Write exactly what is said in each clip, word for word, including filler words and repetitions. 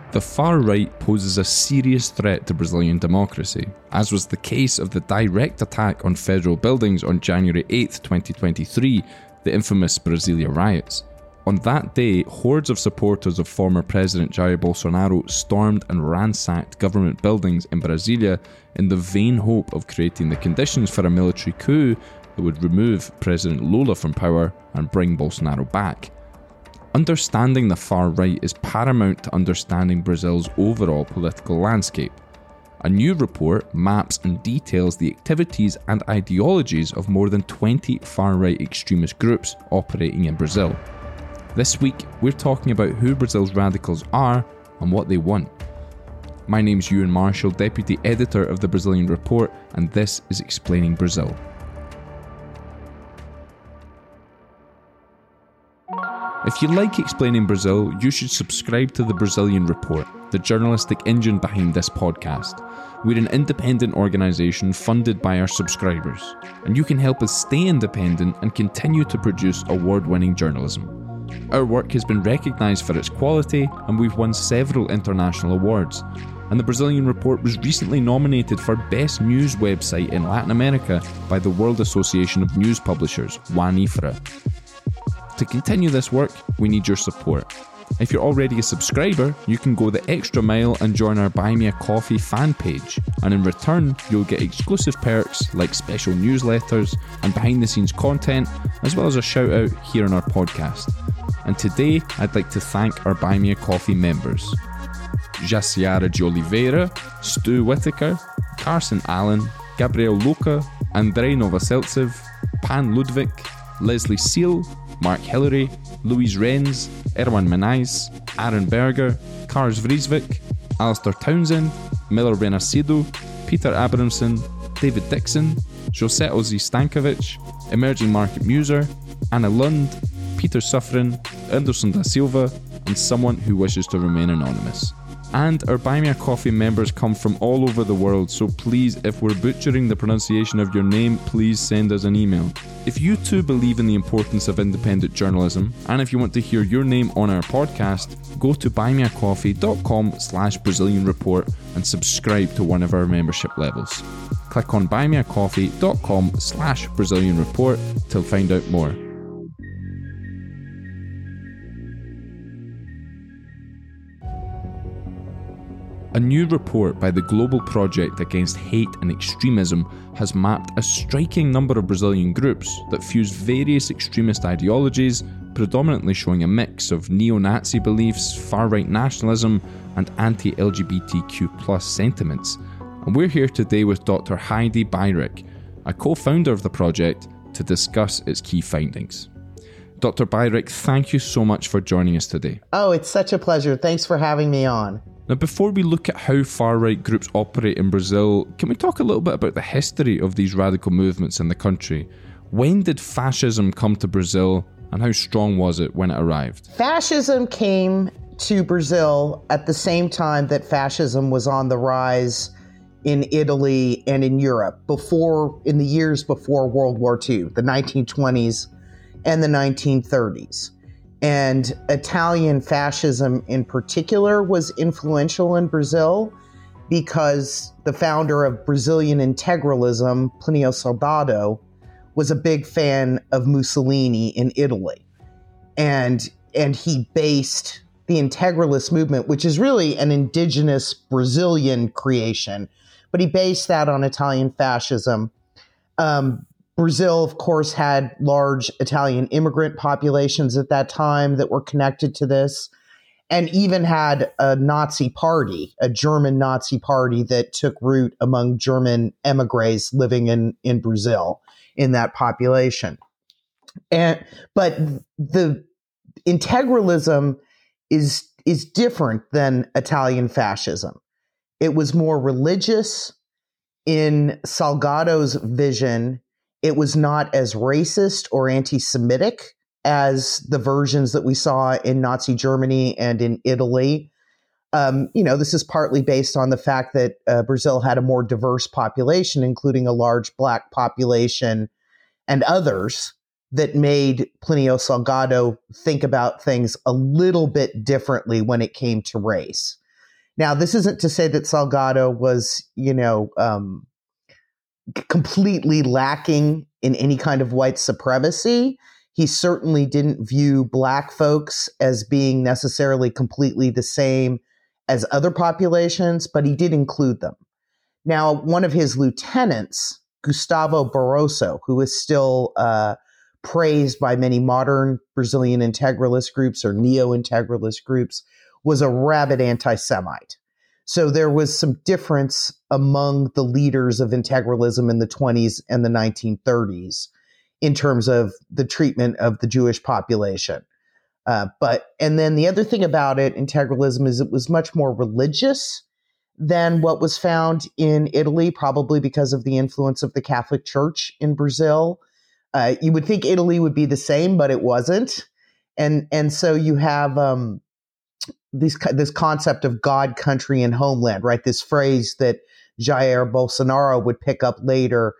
The far right poses a serious threat to Brazilian democracy, as was the case of the direct attack on federal buildings on January eighth, twenty twenty-three, the infamous Brasilia riots. On that day, hordes of supporters of former President Jair Bolsonaro stormed and ransacked government buildings in Brasilia in the vain hope of creating the conditions for a military coup that would remove President Lula from power and bring Bolsonaro back. Understanding the far right is paramount to understanding Brazil's overall political landscape. A new report maps and details the activities and ideologies of more than twenty far-right extremist groups operating in Brazil. This week, we're talking about who Brazil's radicals are and what they want. My name's Ewan Marshall, Deputy Editor of the Brazilian Report, and this is Explaining Brazil. If you like Explaining Brazil, you should subscribe to the Brazilian Report, the journalistic engine behind this podcast. We're an independent organisation funded by our subscribers, and you can help us stay independent and continue to produce award-winning journalism. Our work has been recognised for its quality, and we've won several international awards. And the Brazilian Report was recently nominated for Best News Website in Latin America by the World Association of News Publishers, WANIFRA. To continue this work, we need your support. If you're already a subscriber, you can go the extra mile and join our Buy Me a Coffee fan page, and in return, you'll get exclusive perks like special newsletters and behind-the-scenes content, as well as a shout-out here on our podcast. And today, I'd like to thank our Buy Me a Coffee members: Jaciara de Oliveira, Stu Whitaker, Carson Allen, Gabriel Luca, Andrei Novoseltsev, Pan Ludwig, Leslie Seal, Mark Hillary, Louise Renz, Erwan Menais, Aaron Berger, Kars Vriesvik, Alistair Townsend, Miller Renasido, Peter Abramson, David Dixon, Josette Ozzy Stankovic, Emerging Market Muser, Anna Lund, Peter Suffren, Anderson da Silva, and someone who wishes to remain anonymous. And our Buy Me a Coffee members come from all over the world, so please, if we're butchering the pronunciation of your name, please send us an email. If you too believe in the importance of independent journalism, and if you want to hear your name on our podcast, go to buymeacoffee.com slash Brazilian Report and subscribe to one of our membership levels. Click on buymeacoffee.com slash Brazilian Report to find out more. A new report by the Global Project Against Hate and Extremism has mapped a striking number of Brazilian groups that fuse various extremist ideologies, predominantly showing a mix of neo-Nazi beliefs, far-right nationalism, and anti-L G B T Q plus sentiments. And we're here today with Doctor Heidi Beirich, a co-founder of the project, to discuss its key findings. Doctor Beirich, thank you so much for joining us today. Oh, it's such a pleasure. Thanks for having me on. Now, before we look at how far-right groups operate in Brazil, can we talk a little bit about the history of these radical movements in the country? When did fascism come to Brazil, and how strong was it when it arrived? Fascism came to Brazil at the same time that fascism was on the rise in Italy and in Europe, before, in the years before World War Two, the nineteen twenties and the nineteen thirties. And Italian fascism in particular was influential in Brazil because the founder of Brazilian integralism, Plinio Salgado, was a big fan of Mussolini in Italy. And, and he based the integralist movement, which is really an indigenous Brazilian creation, but he based that on Italian fascism. Um, Brazil, of course, had large Italian immigrant populations at that time that were connected to this, and even had a Nazi party, a German Nazi party that took root among German emigres living in, in Brazil in that population. And but the integralism is is different than Italian fascism. It was more religious. In Salgado's vision, it was not as racist or anti-Semitic as the versions that we saw in Nazi Germany and in Italy. Um, you know, this is partly based on the fact that uh, Brazil had a more diverse population, including a large Black population and others, that made Plinio Salgado think about things a little bit differently when it came to race. Now, this isn't to say that Salgado was, you know, um, completely lacking in any kind of white supremacy. He certainly didn't view Black folks as being necessarily completely the same as other populations, but he did include them. Now, one of his lieutenants, Gustavo Barroso, who is still uh, praised by many modern Brazilian integralist groups or neo-integralist groups, was a rabid anti-Semite. So there was some difference among the leaders of integralism in the twenties and the nineteen thirties in terms of the treatment of the Jewish population. Uh, but and then the other thing about it, integralism, is it was much more religious than what was found in Italy, probably because of the influence of the Catholic Church in Brazil. Uh, you would think Italy would be the same, but it wasn't. And and so you have um, this, this concept of God, country, and homeland, right? This phrase that Jair Bolsonaro would pick up later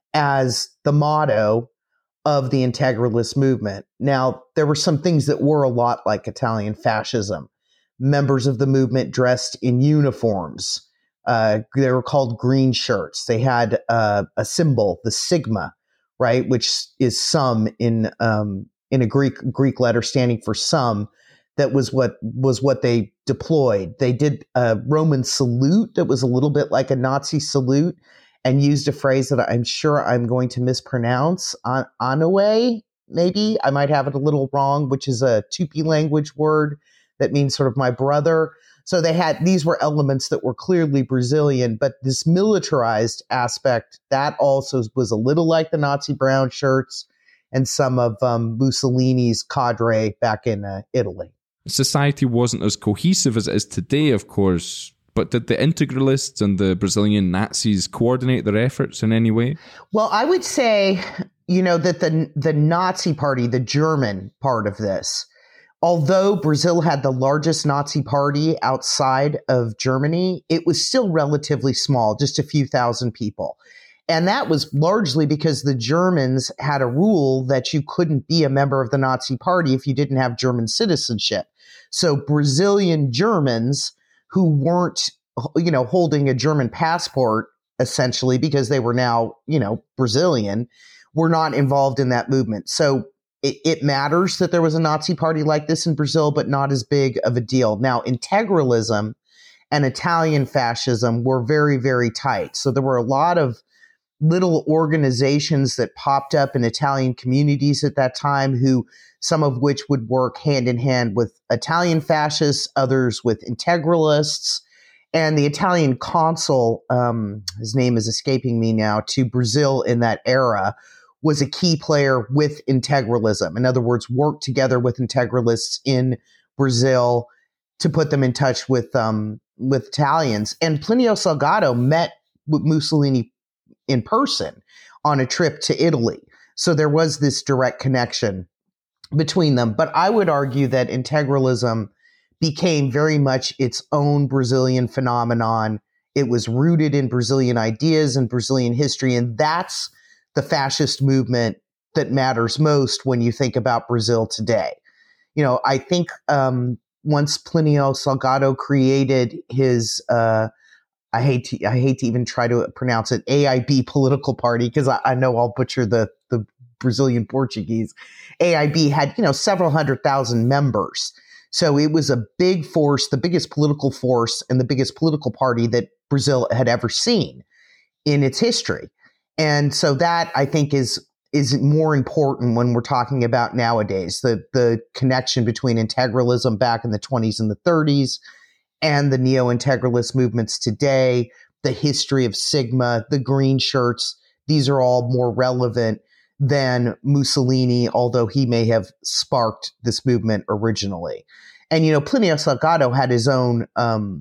as the motto of the integralist movement. Now, there were some things that were a lot like Italian fascism. Members of the movement dressed in uniforms. Uh, they were called green shirts. They had uh, a symbol, the sigma, right, which is sum in um, in a Greek Greek letter standing for sum. That was what was what they deployed. They did a Roman salute that was a little bit like a Nazi salute, and used a phrase that I'm sure I'm going to mispronounce. An- Anoe, maybe I might have it a little wrong, which is a Tupi language word that means sort of my brother. So they had, these were elements that were clearly Brazilian, but this militarized aspect, that also was a little like the Nazi brown shirts and some of um, Mussolini's cadre back in uh, Italy. Society wasn't as cohesive as it is today, of course, but did the integralists and the Brazilian Nazis coordinate their efforts in any way? Well, I would say, you know, that the the Nazi party, the German part of this, although Brazil had the largest Nazi party outside of Germany, it was still relatively small, just a few thousand people. And that was largely because the Germans had a rule that you couldn't be a member of the Nazi party if you didn't have German citizenship. So Brazilian Germans who weren't, you know, holding a German passport, essentially, because they were now, you know, Brazilian, were not involved in that movement. So it, it matters that there was a Nazi party like this in Brazil, but not as big of a deal. Now, integralism and Italian fascism were very, very tight. So there were a lot of little organizations that popped up in Italian communities at that time, who some of which would work hand in hand with Italian fascists, others with integralists. And the Italian consul, um, his name is escaping me now, to Brazil in that era, was a key player with integralism. In other words, worked together with integralists in Brazil to put them in touch with um, with Italians. And Plinio Salgado met with Mussolini in person on a trip to Italy. So there was this direct connection between them. But I would argue that integralism became very much its own Brazilian phenomenon. It was rooted in Brazilian ideas and Brazilian history. And that's the fascist movement that matters most when you think about Brazil today. You know, I think um, once Plinio Salgado created his uh, I hate to, I hate to even try to pronounce it, A I B political party, because I, I know I'll butcher the, the Brazilian Portuguese. A I B had, you know, several hundred thousand members. So it was a big force, the biggest political force and the biggest political party that Brazil had ever seen in its history. And so that, I think, is is more important when we're talking about nowadays, the the connection between integralism back in the twenties and the thirties and the neo-integralist movements today, the history of Sigma, the green shirts. These are all more relevant than Mussolini, although he may have sparked this movement originally. And, you know, Plinio Salgado had his own um,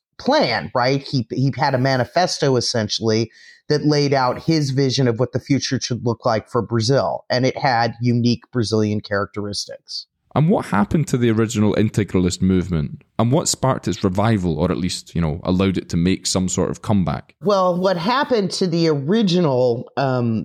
plan, right? He, he had a manifesto, essentially, that laid out his vision of what the future should look like for Brazil. And it had unique Brazilian characteristics. And what happened to the original integralist movement? And what sparked its revival, or at least, you know, allowed it to make some sort of comeback? Well, what happened to the original um,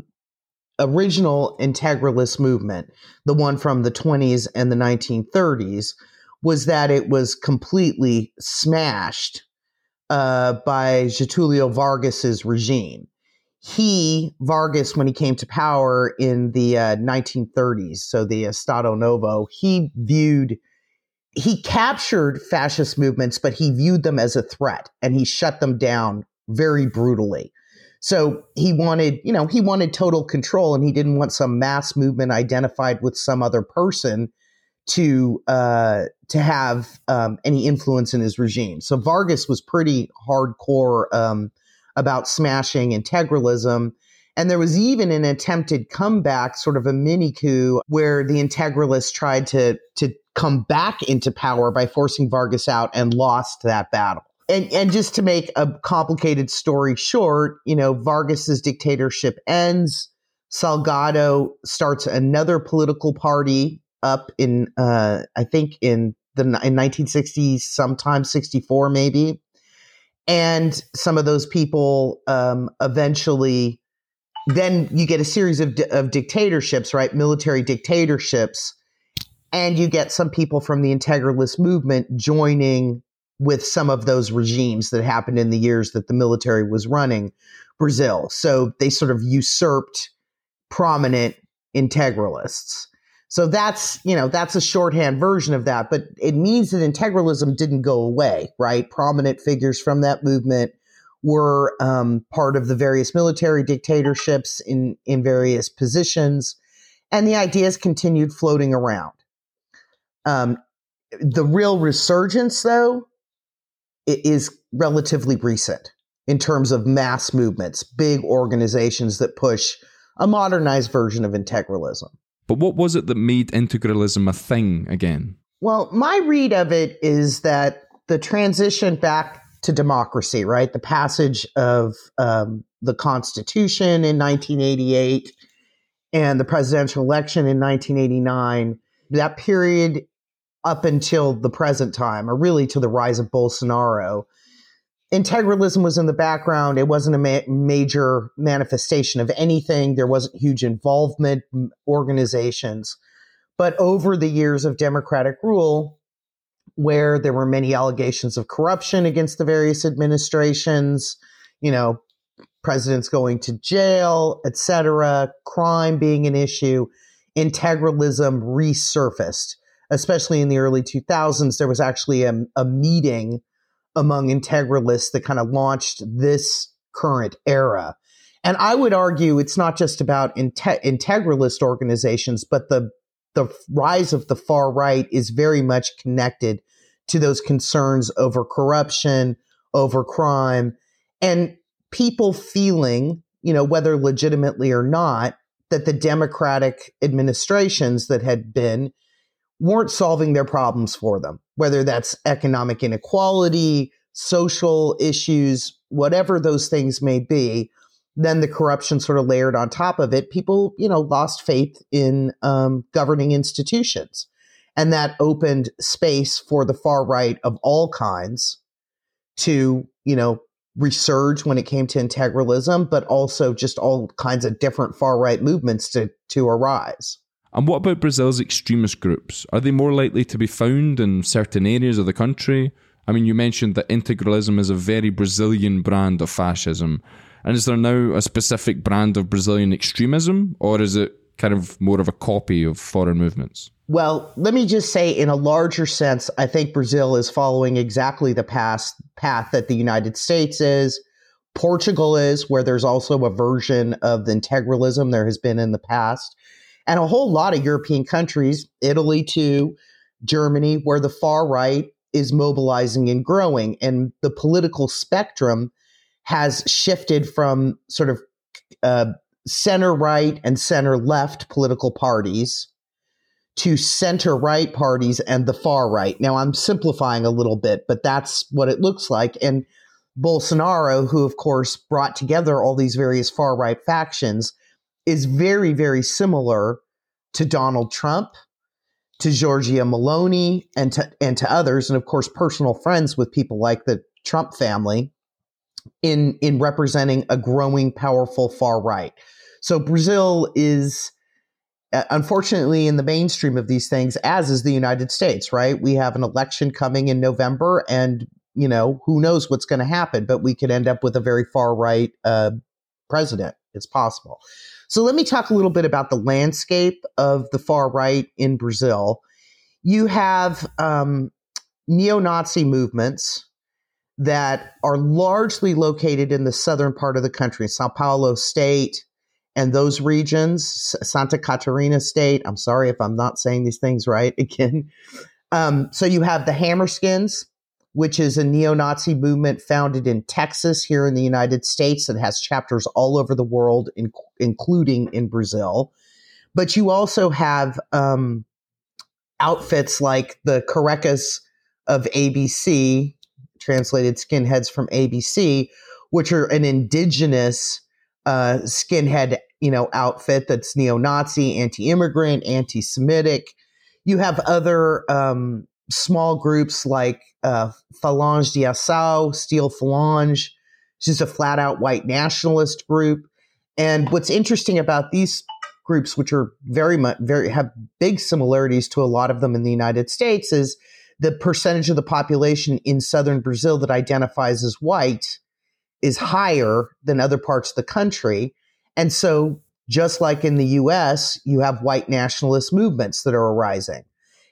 original integralist movement, the one from the twenties and the nineteen thirties, was that it was completely smashed uh, by Getulio Vargas's regime. He, Vargas, when he came to power in the uh, nineteen thirties, so the Estado Novo, he viewed, he captured fascist movements, but he viewed them as a threat, and he shut them down very brutally. So he wanted, you know, he wanted total control, and he didn't want some mass movement identified with some other person to uh, to have um, any influence in his regime. So Vargas was pretty hardcore um, about smashing integralism. And there was even an attempted comeback, sort of a mini coup, where the integralists tried to, to come back into power by forcing Vargas out and lost that battle. And, and just to make a complicated story short, you know, Vargas's dictatorship ends. Salgado starts another political party up in, uh, I think in the in nineteen sixties, sometime sixty-four maybe. And some of those people um, eventually, then you get a series of, di- of dictatorships, right? Military dictatorships. And you get some people from the integralist movement joining with some of those regimes that happened in the years that the military was running Brazil. So they sort of usurped prominent integralists. So that's, you know, that's a shorthand version of that, but it means that integralism didn't go away, right? Prominent figures from that movement were um, part of the various military dictatorships in, in various positions, and the ideas continued floating around. Um, the real resurgence, though, is relatively recent in terms of mass movements, big organizations that push a modernized version of integralism. But what was it that made integralism a thing again? Well, my read of it is that the transition back to democracy, right? The passage of um, the Constitution in nineteen eighty-eight and the presidential election in nineteen eighty-nine, that period up until the present time, or really to the rise of Bolsonaro, integralism was in the background. It wasn't a ma- major manifestation of anything. There wasn't huge involvement in organizations. But over the years of democratic rule, where there were many allegations of corruption against the various administrations, you know, presidents going to jail, et cetera, crime being an issue, integralism resurfaced. Especially in the early two thousands, there was actually a, a meeting among integralists that kind of launched this current era. And I would argue it's not just about inte- integralist organizations, but the, the rise of the far right is very much connected to those concerns over corruption, over crime, and people feeling, you know, whether legitimately or not, that the democratic administrations that had been weren't solving their problems for them, whether that's economic inequality, social issues, whatever those things may be. Then the corruption sort of layered on top of it. People, you know, lost faith in um, governing institutions. And that opened space for the far right of all kinds to, you know, resurge when it came to integralism, but also just all kinds of different far right movements to, to arise. And what about Brazil's extremist groups? Are they more likely to be found in certain areas of the country? I mean, you mentioned that integralism is a very Brazilian brand of fascism. And is there now a specific brand of Brazilian extremism, or is it kind of more of a copy of foreign movements? Well, let me just say, in a larger sense, I think Brazil is following exactly the past path that the United States is. Portugal is, where there's also a version of the integralism there has been in the past. And a whole lot of European countries, Italy too, Germany, where the far right is mobilizing and growing. And the political spectrum has shifted from sort of uh, center right and center left political parties to center right parties and the far right. Now, I'm simplifying a little bit, but that's what it looks like. And Bolsonaro, who, of course, brought together all these various far right factions, is very, very similar to Donald Trump, to Giorgia Meloni, and to and to others, and of course, personal friends with people like the Trump family in in representing a growing, powerful far right. So Brazil is, uh, unfortunately, in the mainstream of these things, as is the United States, right? We have an election coming in November, and you know, who knows what's going to happen, but we could end up with a very far right uh, president. It's possible. So let me talk a little bit about the landscape of the far right in Brazil. You have um, neo-Nazi movements that are largely located in the southern part of the country, Sao Paulo state and those regions, Santa Catarina state. I'm sorry if I'm not saying these things right again. Um, so you have the Hammerskins, which is a neo-Nazi movement founded in Texas here in the United States that has chapters all over the world, in, including in Brazil. But you also have um, outfits like the Carecas of A B C, translated skinheads from A B C, which are an indigenous uh, skinhead, you know, outfit that's neo-Nazi, anti-immigrant, anti-Semitic. You have other um, small groups like uh, Falange de Ação, Steel Falange, which is a flat-out white nationalist group. And what's interesting about these groups, which are very much very have big similarities to a lot of them in the United States, is the percentage of the population in southern Brazil that identifies as white is higher than other parts of the country. And so just like in the U S, you have white nationalist movements that are arising.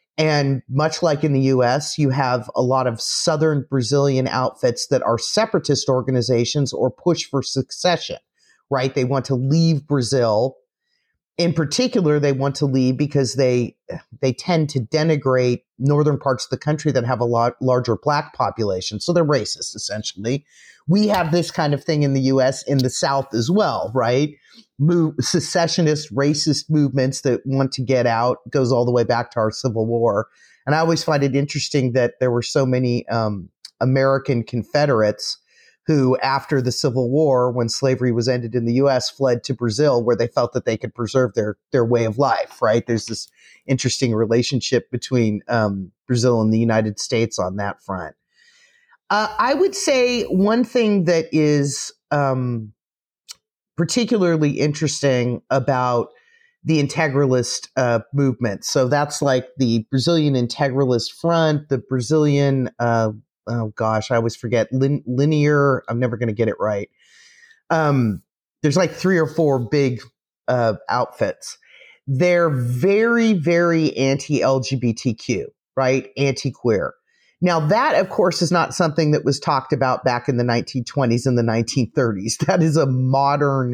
And much like in the U S, you have a lot of southern Brazilian outfits that are separatist organizations or push for secession, right? They want to leave Brazil. In particular, they want to leave because they they tend to denigrate northern parts of the country that have a lot larger black population. So they're racist, essentially. We have this kind of thing in the U S in the South as well, right? Move, secessionist, racist movements that want to get out, goes all the way back to our Civil War. And I always find it interesting that there were so many um, American Confederates who, after the Civil War, when slavery was ended in the U S, fled to Brazil, where they felt that they could preserve their their way of life, right? There's this interesting relationship between um, Brazil and the United States on that front. Uh, I would say one thing that is um, particularly interesting about the integralist uh, movement. So that's like the Brazilian Integralist Front, the Brazilian, uh, oh gosh, I always forget, lin- linear, I'm never going to get it right. Um, there's like three or four big uh, outfits. They're very, very anti-L G B T Q, right? Anti-queer. Now, that, of course, is not something that was talked about back in the nineteen twenties and the nineteen thirties. That is a modern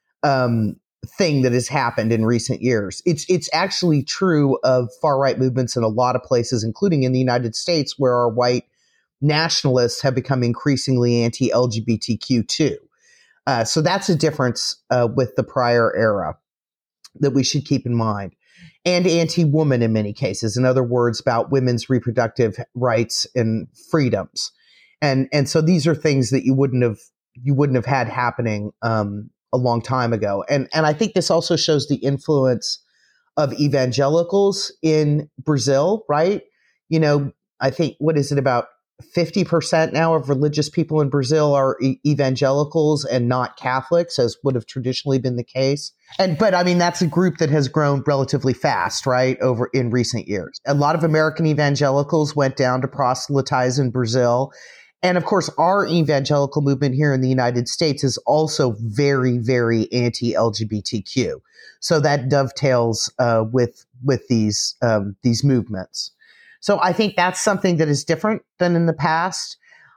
um, thing that has happened in recent years. It's it's actually true of far-right movements in a lot of places, including in the United States, where our white nationalists have become increasingly anti-L G B T Q too. Uh, so that's a difference uh, with the prior era that we should keep in mind. And anti-woman in many cases. In other words, about women's reproductive rights and freedoms. And and so these are things that you wouldn't have you wouldn't have had happening um, a long time ago. And and I think this also shows the influence of evangelicals in Brazil, right? You know, I think, what is it, about fifty percent now of religious people in Brazil are e- evangelicals and not Catholics, as would have traditionally been the case. And, but I mean, that's a group that has grown relatively fast, right, over in recent years. A lot of American evangelicals went down to proselytize in Brazil. And of course, our evangelical movement here in the United States is also very, very anti-L G B T Q. So that dovetails uh, with, with these, um, these movements. So I think that's something that is different than in the past.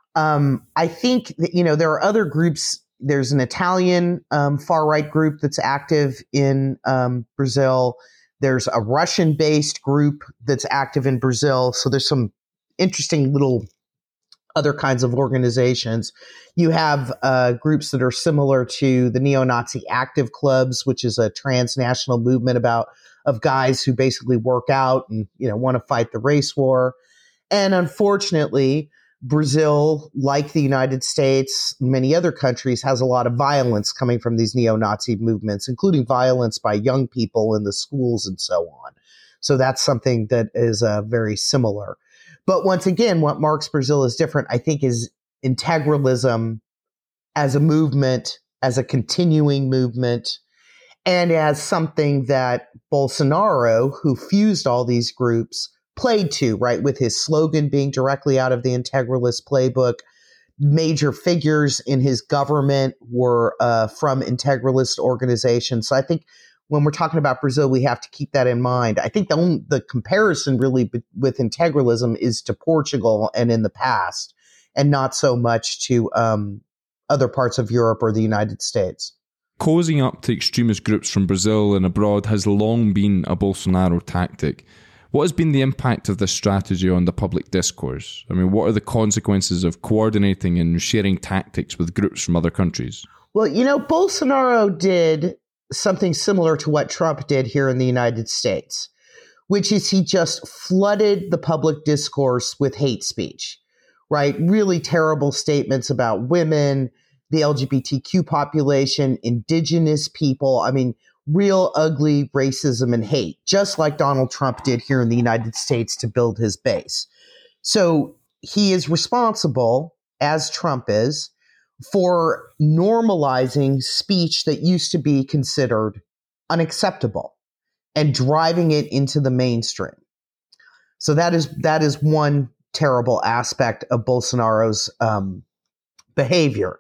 Um, I think that, you know, there are other groups. There's an Italian um, far-right group that's active in um, Brazil. There's a Russian-based group that's active in Brazil. So there's some interesting little other kinds of organizations. You have uh, groups that are similar to the neo-Nazi active clubs, which is a transnational movement about of guys who basically work out and, you know, want to fight the race war. And unfortunately, Brazil, like the United States, many other countries, has a lot of violence coming from these neo-Nazi movements, including violence by young people in the schools and so on. So that's something that is uh, very similar. But once again, what marks Brazil as different, I think, is integralism as a movement, as a continuing movement, and as something that Bolsonaro, who fused all these groups, played to, right, with his slogan being directly out of the Integralist playbook. Major figures in his government were uh, from Integralist organizations. So I think when we're talking about Brazil, we have to keep that in mind. I think the only, the comparison really b- with integralism is to Portugal and in the past, and not so much to um, other parts of Europe or the United States. Cozying up to extremist groups from Brazil and abroad has long been a Bolsonaro tactic. What has been the impact of this strategy on the public discourse? I mean, what are the consequences of coordinating and sharing tactics with groups from other countries? Well, you know, Bolsonaro did something similar to what Trump did here in the United States, which is he just flooded the public discourse with hate speech, right? Really terrible statements about women, the L G B T Q population, indigenous people. I mean, real ugly racism and hate, just like Donald Trump did here in the United States to build his base. So he is responsible, as Trump is, for normalizing speech that used to be considered unacceptable and driving it into the mainstream. So that is that is one terrible aspect of Bolsonaro's um, behavior.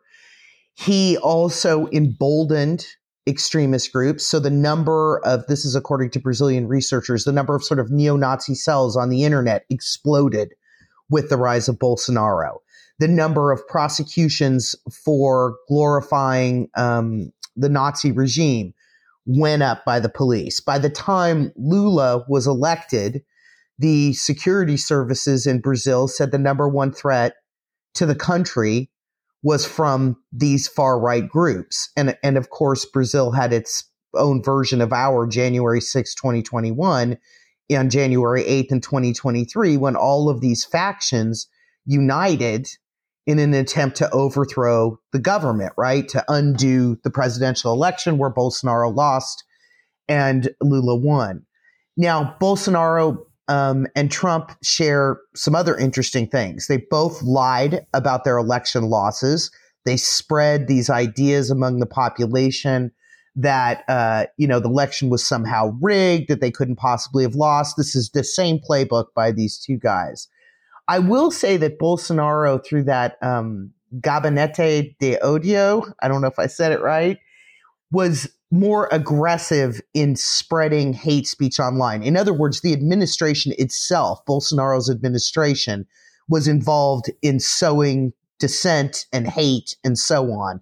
He also emboldened extremist groups. So the number of, this is according to Brazilian researchers, the number of sort of neo-Nazi cells on the internet exploded with the rise of Bolsonaro. The number of prosecutions for glorifying um, the Nazi regime went up by the police. By the time Lula was elected, the security services in Brazil said the number one threat to the country was from these far-right groups. And, and of course, Brazil had its own version of our January sixth, twenty twenty-one, on January eighth in twenty twenty-three, when all of these factions united in an attempt to overthrow the government, right? To undo the presidential election where Bolsonaro lost and Lula won. Now, Bolsonaro Um, and Trump share some other interesting things. They both lied about their election losses. They spread these ideas among the population that, uh, you know, the election was somehow rigged, that they couldn't possibly have lost. This is the same playbook by these two guys. I will say that Bolsonaro, through that um, Gabinete de Odio, I don't know if I said it right, was more aggressive in spreading hate speech online. In other words, the administration itself, Bolsonaro's administration, was involved in sowing dissent and hate and so on.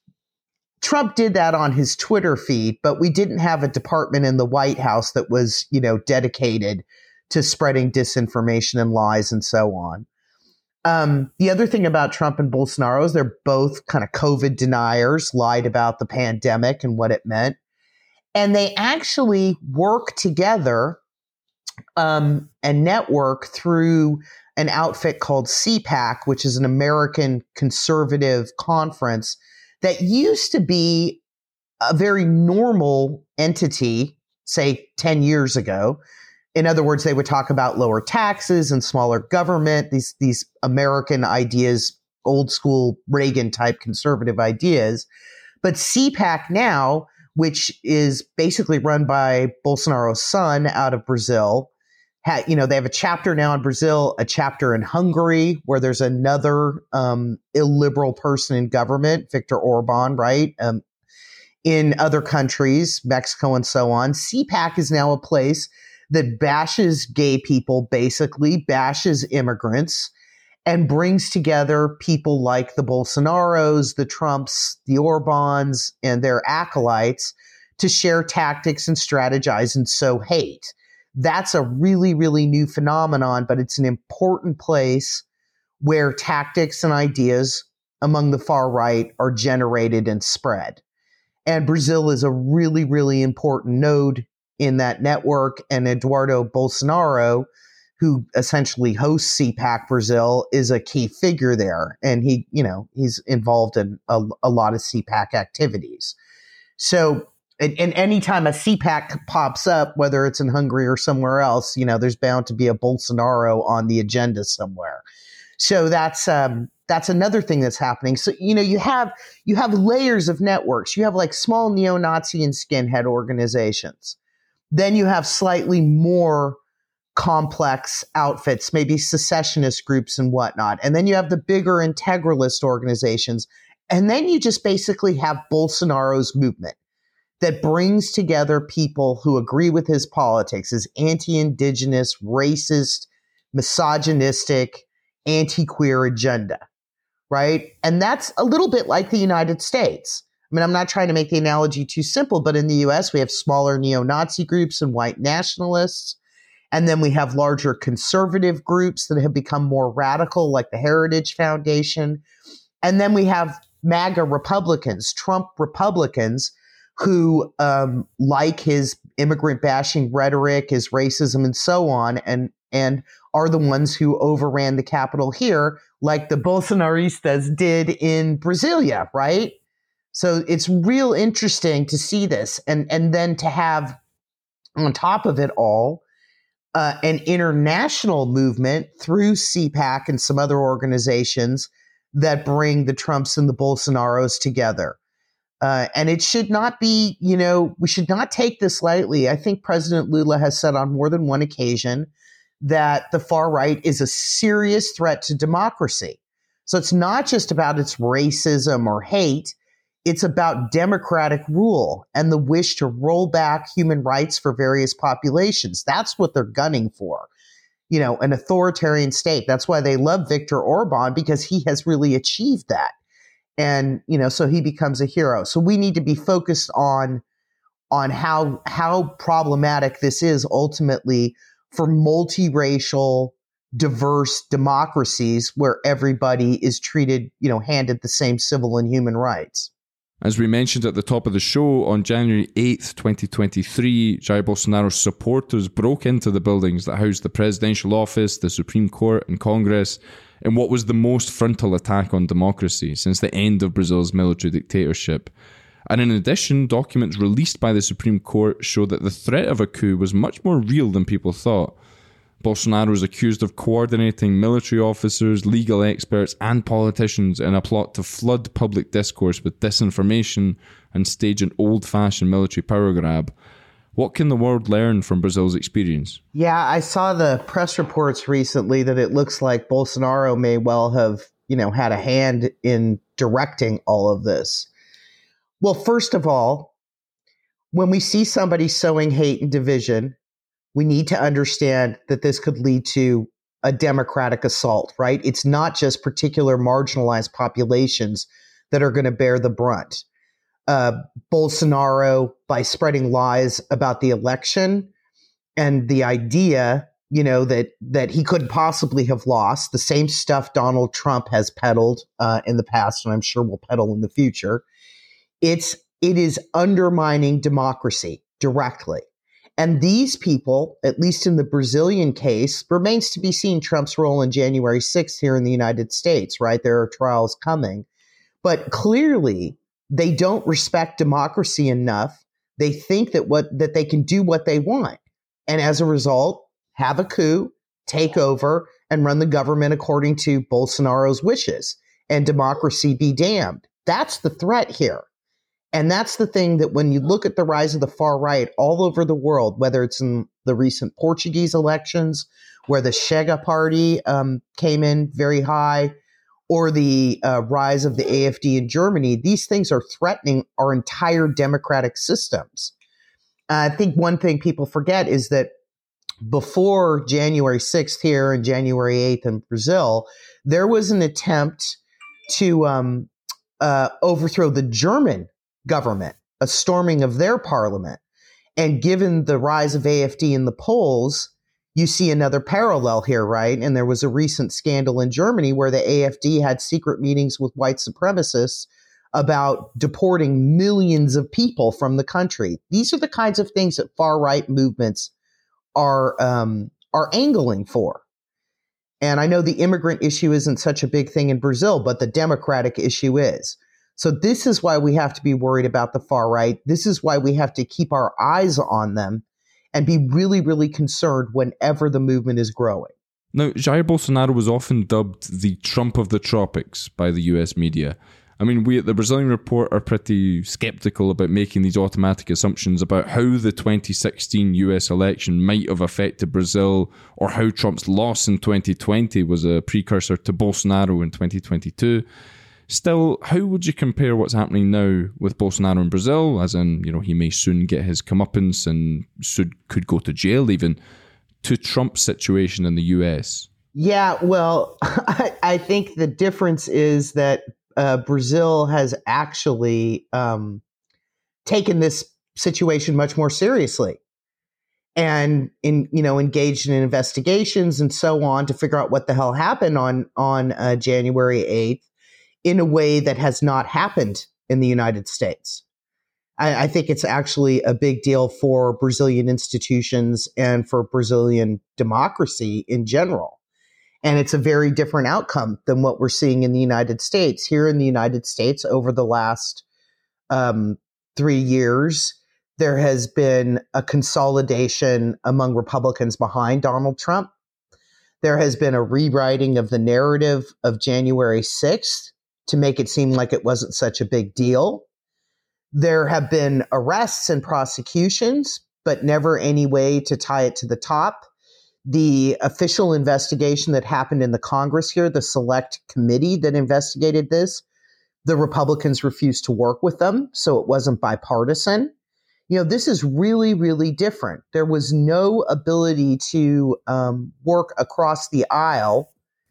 Trump did that on his Twitter feed, but we didn't have a department in the White House that was, you know, dedicated to spreading disinformation and lies and so on. Um, the other thing about Trump and Bolsonaro is they're both kind of COVID deniers, lied about the pandemic and what it meant. And they actually work together um, and network through an outfit called C PAC, which is an American conservative conference that used to be a very normal entity, say ten years ago. In other words, they would talk about lower taxes and smaller government, these, these American ideas, old school Reagan type conservative ideas. But C PAC now, which is basically run by Bolsonaro's son out of Brazil, ha, you know, they have a chapter now in Brazil, a chapter in Hungary, where there's another um, illiberal person in government, Viktor Orban, right? Um, in other countries, Mexico and so on. C PAC is now a place that bashes gay people, basically bashes immigrants, and brings together people like the Bolsonaros, the Trumps, the Orbans, and their acolytes to share tactics and strategize and sow hate. That's a really, really new phenomenon, but it's an important place where tactics and ideas among the far right are generated and spread. And Brazil is a really, really important node in that network, and Eduardo Bolsonaro, who essentially hosts C PAC Brazil, is a key figure there. And he, you know, he's involved in a, a lot of C PAC activities. So, and, and anytime a C PAC pops up, whether it's in Hungary or somewhere else, you know, there's bound to be a Bolsonaro on the agenda somewhere. So that's, um, that's another thing that's happening. So, you know, you have, you have layers of networks. You have like small neo-Nazi and skinhead organizations. Then you have slightly more complex outfits, maybe secessionist groups and whatnot. And then you have the bigger integralist organizations. And then you just basically have Bolsonaro's movement that brings together people who agree with his politics, his anti-indigenous, racist, misogynistic, anti-queer agenda, right? And that's a little bit like the United States. I mean, I'm not trying to make the analogy too simple, but in the U S, we have smaller neo-Nazi groups and white nationalists. And then we have larger conservative groups that have become more radical, like the Heritage Foundation. And then we have MAGA Republicans, Trump Republicans, who um, like his immigrant bashing rhetoric, his racism, and so on, and, and are the ones who overran the Capitol here, like the Bolsonaristas did in Brasilia, right? So it's real interesting to see this. And, and then to have, on top of it all, Uh, an international movement through C PAC and some other organizations that bring the Trumps and the Bolsonaros together. Uh, and it should not be, you know, we should not take this lightly. I think President Lula has said on more than one occasion that the far right is a serious threat to democracy. So it's not just about its racism or hate. It's about democratic rule and the wish to roll back human rights for various populations. That's what they're gunning for. You know, an authoritarian state. That's why they love Viktor Orban, because he has really achieved that. And, you know, so he becomes a hero. So we need to be focused on, on how, how problematic this is ultimately for multiracial, diverse democracies where everybody is treated, you know, handed the same civil and human rights. As we mentioned at the top of the show, on January eighth, twenty twenty-three, Jair Bolsonaro's supporters broke into the buildings that housed the presidential office, the Supreme Court and Congress, in what was the most frontal attack on democracy since the end of Brazil's military dictatorship. And in addition, documents released by the Supreme Court show that the threat of a coup was much more real than people thought. Bolsonaro is accused of coordinating military officers, legal experts, and politicians in a plot to flood public discourse with disinformation and stage an old-fashioned military power grab. What can the world learn from Brazil's experience? Yeah, I saw the press reports recently that it looks like Bolsonaro may well have, you know, had a hand in directing all of this. Well, first of all, when we see somebody sowing hate and division, we need to understand that this could lead to a democratic assault, right? It's not just particular marginalized populations that are going to bear the brunt. Uh, Bolsonaro, by spreading lies about the election and the idea, you know, that that he couldn't possibly have lost, the same stuff Donald Trump has peddled uh, in the past, and I'm sure will peddle in the future. It's it is undermining democracy directly. And these people, at least in the Brazilian case, remains to be seen Trump's role in January sixth here in the United States, right? There are trials coming. But clearly, they don't respect democracy enough. They think that what that they can do what they want. And as a result, have a coup, take over, and run the government according to Bolsonaro's wishes. And democracy be damned. That's the threat here. And that's the thing that when you look at the rise of the far right all over the world, whether it's in the recent Portuguese elections, where the Chega party um, came in very high, or the uh, rise of the A F D in Germany, these things are threatening our entire democratic systems. Uh, I think one thing people forget is that before January sixth here and January eighth in Brazil, there was an attempt to um, uh, overthrow the German government, a storming of their parliament. And given the rise of A F D in the polls, you see another parallel here, right? And there was a recent scandal in Germany where the A F D had secret meetings with white supremacists about deporting millions of people from the country. These are the kinds of things that far-right movements are um, are angling for. And I know the immigrant issue isn't such a big thing in Brazil, but the democratic issue is. So this is why we have to be worried about the far right. This is why we have to keep our eyes on them and be really, really concerned whenever the movement is growing. Now, Jair Bolsonaro was often dubbed the Trump of the tropics by the U S media. I mean, we at the Brazilian Report are pretty skeptical about making these automatic assumptions about how the twenty sixteen U S election might have affected Brazil, or how Trump's loss in twenty twenty was a precursor to Bolsonaro in twenty twenty-two. Still, how would you compare what's happening now with Bolsonaro in Brazil, as in, you know, he may soon get his comeuppance and should, could go to jail even, to Trump's situation in the U S? Yeah, well, I, I think the difference is that uh, Brazil has actually um, taken this situation much more seriously, and in you know engaged in investigations and so on to figure out what the hell happened on on uh, January eighth in a way that has not happened in the United States. I, I think it's actually a big deal for Brazilian institutions and for Brazilian democracy in general. And it's a very different outcome than what we're seeing in the United States. Here in the United States, over the last um, three years, there has been a consolidation among Republicans behind Donald Trump. There has been a rewriting of the narrative of January sixth to make it seem like it wasn't such a big deal. There have been arrests and prosecutions, but never any way to tie it to the top. The official investigation that happened in the Congress here, the select committee that investigated this, the Republicans refused to work with them, so it wasn't bipartisan. You know, this is really, really different. There was no ability to um, work across the aisle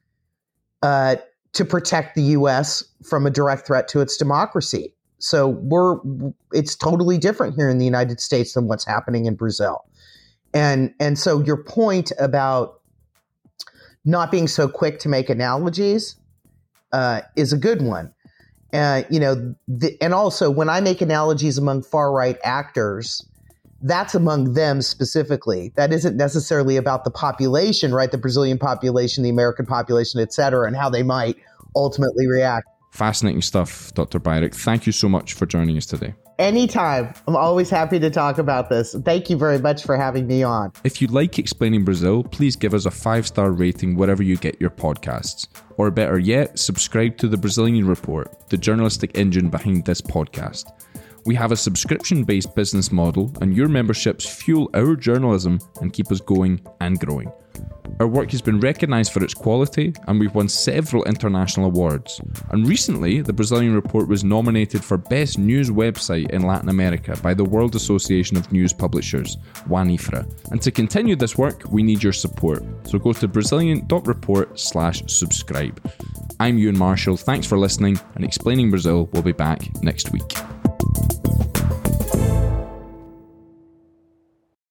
uh, to protect the U S from a direct threat to its democracy. So we're it's totally different here in the United States than what's happening in Brazil. And and so your point about not being so quick to make analogies uh, is a good one. Uh, you know, the, and also when I make analogies among far-right actors, that's among them specifically. That isn't necessarily about the population, right? The Brazilian population, the American population, et cetera, and how they might ultimately react. Fascinating stuff, Doctor Bajrak. Thank you so much for joining us today. Anytime. I'm always happy to talk about this. Thank you very much for having me on. If you like Explaining Brazil, please give us a five-star rating wherever you get your podcasts. Or better yet, subscribe to the Brazilian Report, the journalistic engine behind this podcast. We have a subscription-based business model, and your memberships fuel our journalism and keep us going and growing. Our work has been recognised for its quality, and we've won several international awards. And recently, the Brazilian Report was nominated for Best News Website in Latin America by the World Association of News Publishers, WANIFRA. And to continue this work, we need your support. So go to Brazilian.report slash subscribe. I'm Ewan Marshall, thanks for listening, and Explaining Brazil will be back next week.